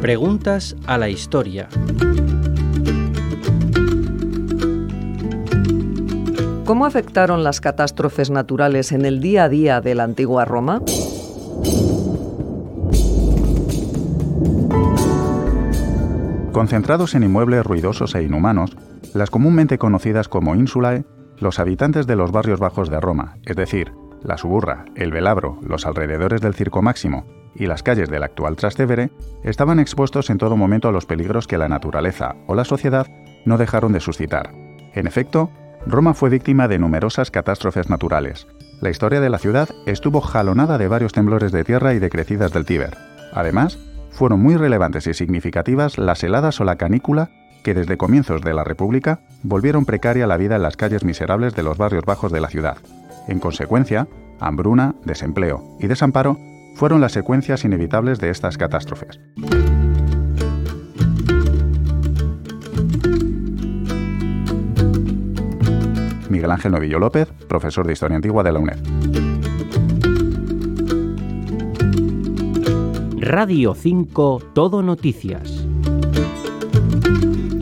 Preguntas a la historia. ¿Cómo afectaron las catástrofes naturales en el día a día de la antigua Roma? Concentrados en inmuebles ruidosos e inhumanos, las comúnmente conocidas como insulae, los habitantes de los barrios bajos de Roma, es decir, la Suburra, el Velabro, los alrededores del Circo Máximo y las calles del actual Trastevere, estaban expuestos en todo momento a los peligros que la naturaleza o la sociedad no dejaron de suscitar. En efecto, Roma fue víctima de numerosas catástrofes naturales. La historia de la ciudad estuvo jalonada de varios temblores de tierra y de crecidas del Tíber. Además, fueron muy relevantes y significativas las heladas o la canícula que desde comienzos de la República volvieron precaria la vida en las calles miserables de los barrios bajos de la ciudad. En consecuencia, hambruna, desempleo y desamparo fueron las secuencias inevitables de estas catástrofes. Miguel Ángel Novillo López, profesor de Historia Antigua de la UNED. Radio 5 Todo Noticias.